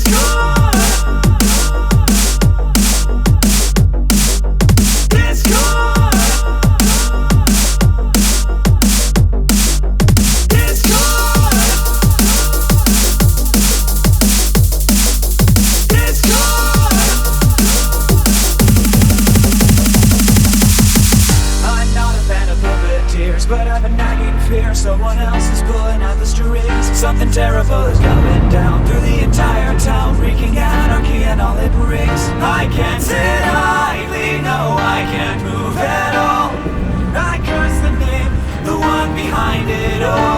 But I've a nagging fear someone else is pulling out the strings. Something terrible is coming down through the entire town, wreaking anarchy and all it brings. I can't sit idly, no, I can't move at all. I curse the name, the one behind it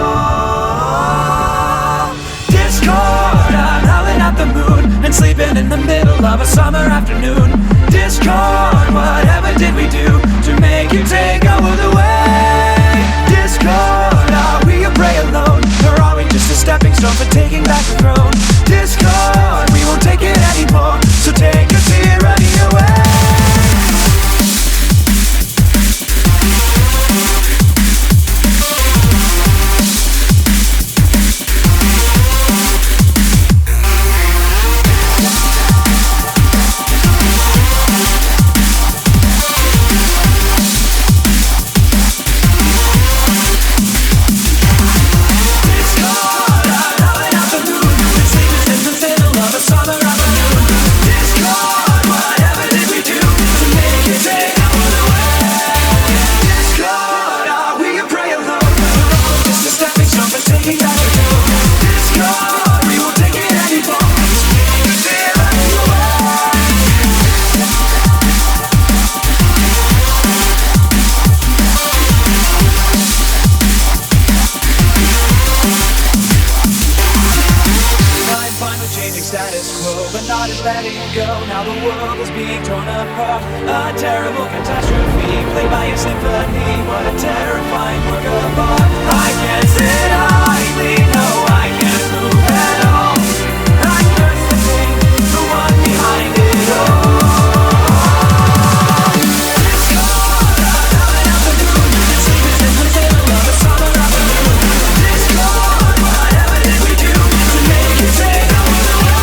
all. Discord, I'm howling at the moon and sleeping in the middle of a summer afternoon. Discord, whatever did we do to make you take over the way? Discord, are we a prey alone? Or are we just a stepping stone for taking back the throne? Discord, we won't take it anymore, so take a tyranny away. Status quo, but not in letting it go. Now the world is being torn apart. A terrible catastrophe, played by a symphony. What a terrifying work of art. I can't sit idly, no, I can't move at all. I curse the thing, the one behind it all. Discord, I'm howling at the moon and sleeping in the middle of a summer afternoon. Discord, whatever did we do to make you take over the world?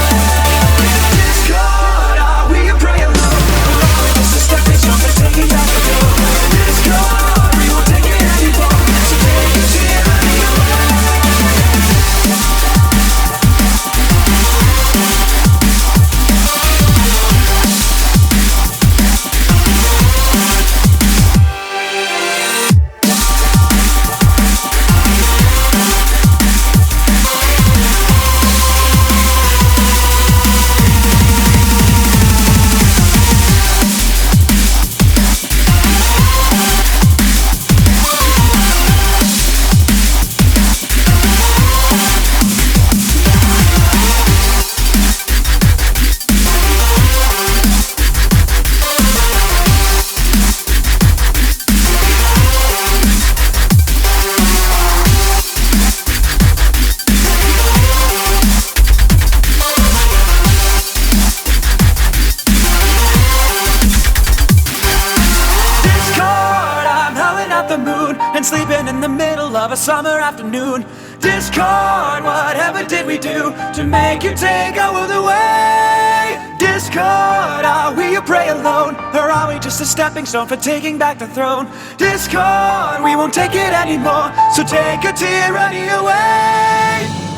Taking back the throne. Discord, we won't take it anymore, so take a tyranny away. And sleeping in the middle of a summer afternoon. Discord, whatever did we do to make you take over the way? Discord, are we a prey alone? Or are we just a stepping stone for taking back the throne? Discord, we won't take it anymore, so take a tyranny away.